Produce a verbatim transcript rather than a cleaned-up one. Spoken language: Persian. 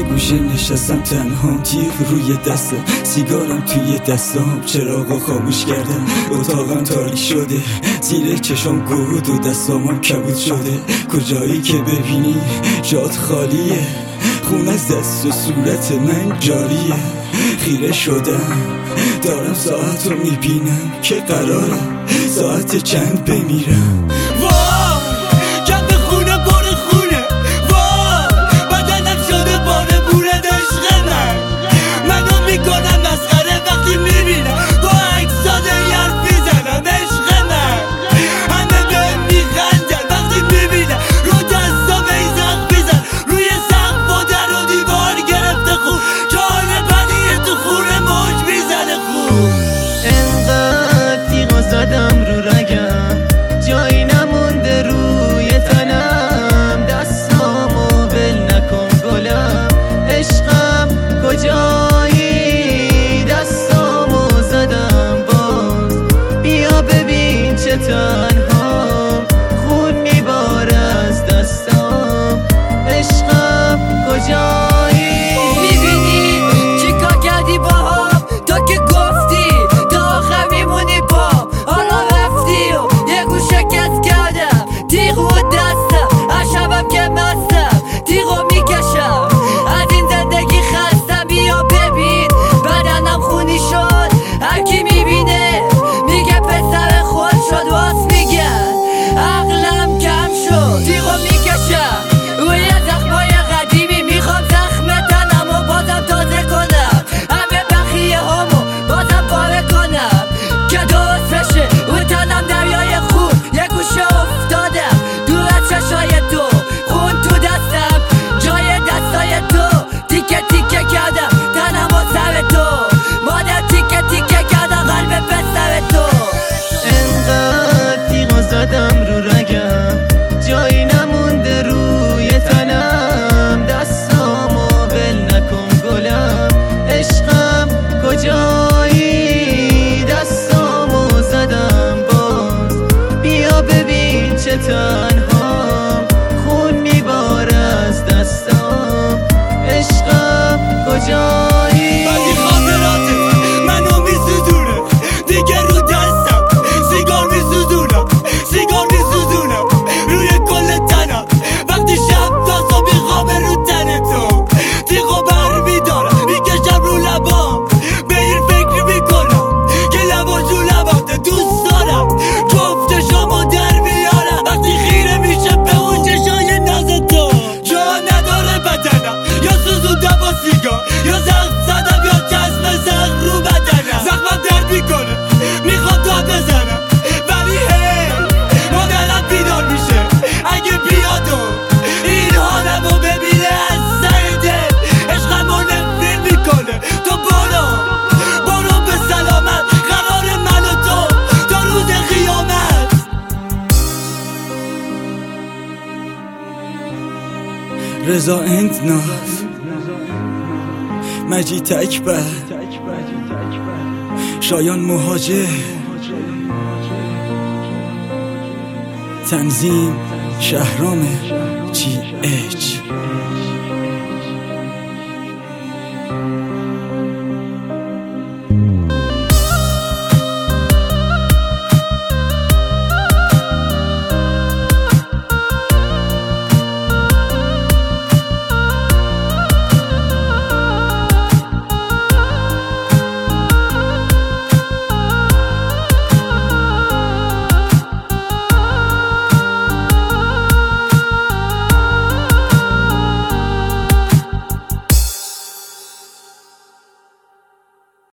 گوشه نشستم تنهام، تیغ روی دستم، سیگارم توی دستام، چراغو خاموش کردم، اتاقم تاریک شده، زیر چشام گود و دستامم کبود شده. کجایی که ببینی جات خالیه، خون از دست و صورت من جاریه. خیره شدم دارم ساعت رو میبینم که قراره ساعت چند بمیرم. تنهام خون میباره از دستام، عشقم کجایی؟ میبینی چی کار کردی با هم؟ تا که گفتی تا آخر میمونی با حالا رفتی و یه گوش شکست کردم، تیغ و دستم هر شبم که مستم تیغو میکشم، از این زندگی خستم. بیا ببین بدنم خونی شد، هر کی میبینه میگه پسر خود شد، واس میگن عقلم کم شد. تیغو میکشم روی زخمای قدیمی، میخوام زخم تنم و بازم تازه کنم، همه بخیه همو بازم پاره کنم که درست بشه. روی تنم دریای خون، یه گوشه افتادم دور از چشای تو، خون تو دستم جای دستای تو، تیکه تیکه کردم تنم و سر تو، مادر تیکه تیکه کردم قلب پسر تو. انقدر تیغو زدم رو رگم، جایی نمونده روی تنم، دستامو ول نکن گلم، عشقم کجایی؟ دستامو زدم باز، بیا ببین چه تنهام، خون میباره از دستام، عشقم کجایی؟ بدی خاطراته منو میسوزونه دیگه، رو دستم سیگار میسوزونم، سیگار میسوزونم روی کل تنم، وقتی شب تا صبح خوابه رو تن تو، تیغو بر میدارم میکشم رو لبام، به این فکر میکنم که لباشو لبات دوست دارم، گفته شما در میارم وقتی خیره میشه به اون چشای ناز تو. جا نداره بدنم یا سوزوندم با سیگار، یا زخم زدم یا چشم زخم رو بدنم، زخمم درد میکنه میخوام داد بزنم، ولی هی مادرم بیدار میشه اگه بیاد و این حالمو ببینه از سر دل، عشقمو نفرین میکنه. تو برو برو به سلامت، قرار من و تو تا روز قیامت. رضا اندناف، مجید اکبر، شایان مهاجر، تنظیم شهرام جی اچ.